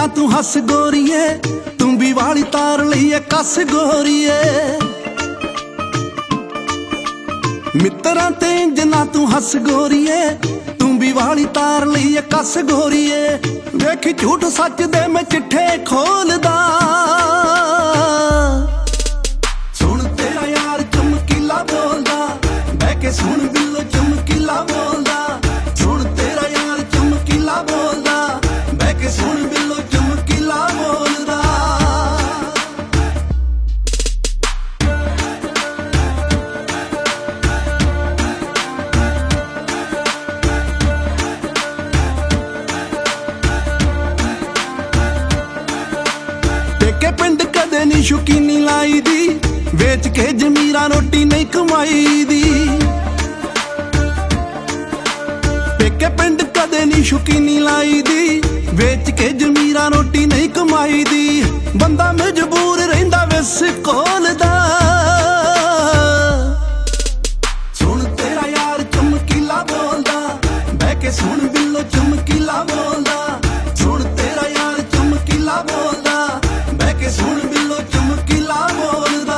ਨਾ ਤੂੰ ਹੱਸ ਗੋਰੀਏ, ਤੂੰ ਵੀ ਵਾਲੀ ਤਾਰ ਲਈਏ ਕੱਸ ਗੋਰੀਏ। ਮਿੱਤਰਾਂ ਤੇ ਇੰਜ ਨਾ ਤੂੰ ਹੱਸ ਗੋਰੀਏ, ਤੂੰ ਵੀ ਵਾਲੀ ਤਾਰ ਲਈਏ ਕੱਸ ਗੋਰੀਏ। ਵੇਖੀ ਝੂਠ ਸੱਚ ਦੇ ਮੈਂ ਚਿੱਠੇ ਖੋਲਦਾ, ਸੁਣ ਤੇਰਾ ਯਾਰ ਚਮਕੀਲਾ ਬੋਲਦਾ, ਬਹਿ ਕੇ ਸੁਣ ਬਿੱਲੋ ਚਮਕੀਲਾ ਬੋਲਦਾ। ਸੁਣ ਤੇਰਾ ਯਾਰ ਚਮਕੀਲਾ ਬੋਲਦਾ, ਬਹਿ ਕੇ ਸੁਣ ਬਿੱਲੋ ਚਮਕੀਲਾ ਬੋਲਦਾ। ਪੇਕੇ ਪਿੰਡ ਕਦੇ ਨੀ ਸ਼ੁਕੀਨੀ ਲਾਈ ਦੀ, ਵੇਚ ਕੇ ਜ਼ਮੀਰਾਂ ਰੋਟੀ ਨਹੀਂ ਕਮਾਈ ਦੀ। ਪੇਕੇ ਪਿੰਡ ਕਦੇ ਨੀ ਸ਼ੁਕੀਨੀ ਲਾਈ ਦੀ, ਵੇਚ ਕੇ ਜ਼ਮੀਰਾਂ ਰੋਟੀ ਨਹੀਂ ਕਮਾਈ ਦੀ। ਬੰਦਾ ਮਜਬੂਰ ਰਹਿੰਦਾ ਵਿਸ ਕੋਲਦਾ, ਸੁਣ ਤੇਰਾ ਯਾਰ ਚਮਕੀਲਾ ਬੋਲਦਾ, ਬਹਿ ਕੇ ਸੁਣ ਬਿੱਲੋ ਚਮਕੀਲਾ ਬੋਲਦਾ। ਸੁਣ ਤੇਰਾ ਯਾਰ ਚਮਕੀਲਾ ਬੋਲਦਾ, ਬਹਿ ਕੇ ਸੁਣ ਬਿੱਲੋ ਚਮਕੀਲਾ ਬੋਲਦਾ।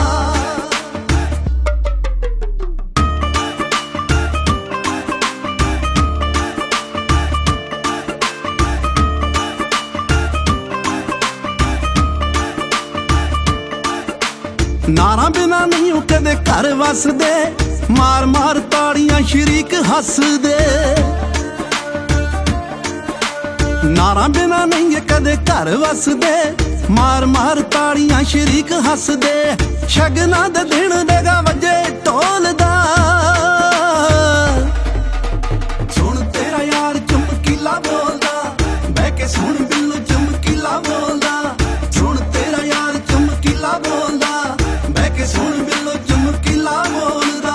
ਨਾਰਾਂ ਬਿਨਾ ਨਹੀਂ ਉਹ ਕਦੇ ਘਰ ਵਸਦੇ, ਮਾਰ ਮਾਰ ਤਾੜੀਆਂ ਸ਼ਰੀਕ ਹੱਸਦੇ। ਨਾਰਾਂ ਬਿਨਾ ਨਹੀਂ ਇਹ ਕਦੇ ਘਰ ਵਸਦੇ, ਮਾਰ ਮਾਰ ਤਾੜੀਆਂ ਸ਼ਰੀਕ ਹੱਸਦੇ। ਸ਼ਗਨਾਂ ਦੇ ਦਿਨ ਡਗਾ ਵੱਜੇ ਢੋਲ ਦਾ, ਸੁਣ ਤੇਰਾ ਯਾਰ ਚਮਕੀਲਾ ਬੋਲਦਾ, ਬਹਿ ਕੇ ਸੁਣ ਬਿੱਲੋ ਚਮਕੀਲਾ ਬੋਲਦਾ। ਸੁਣ ਤੇਰਾ ਯਾਰ ਚਮਕੀਲਾ ਬੋਲਦਾ, ਬਹਿ ਕੇ ਸੁਣ ਬਿੱਲੋ ਚਮਕੀਲਾ ਬੋਲਦਾ।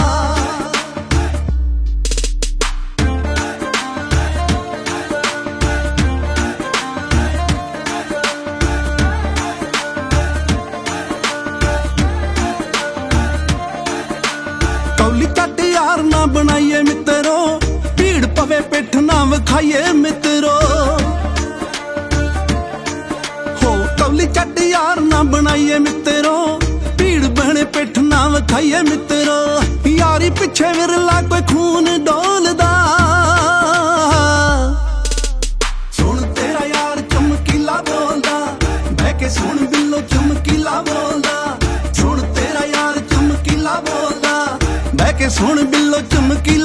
ਕੌਲੀ ਚੱਟ ਯਾਰ ਨਾ ਬਣਾਈਏ ਮਿੱਤਰੋ, ਭੀੜ ਪਵੇ ਪਿੱਠ ਨਾ ਵਿਖਾਈਏ ਮਿੱਤਰੋ। ਹੋ ਕੌਲੀ ਚੱਟ ਯਾਰ ਨਾ ਬਣਾਈਏ ਮਿੱਤਰੋ, ਭੀੜ ਬਣੇ ਪਿੱਠ ਨਾ ਵਿਖਾਈਏ ਮਿੱਤਰੋ। ਯਾਰੀ ਪਿੱਛੇ ਵਿਰਲਾ ਕੋਈ ਖੂਨ ਡੋਲਦਾ, ਸੁਣ ਤੇਰਾ ਯਾਰ ਚਮਕੀਲਾ ਬੋਲਦਾ, ਬਹਿ ਕੇ ਸੁਣ ਬਿੱਲੋ ਚਮਕੀਲਾ ਬੋਲਦਾ। ਸੁਣ ਤੇਰਾ ਯਾਰ ਚਮਕੀਲਾ ਬੋਲਦਾ, ਬਹਿ ਕੇ ਸੁਣ ਬਿੱਲੋ ਚਮਕੀਲਾ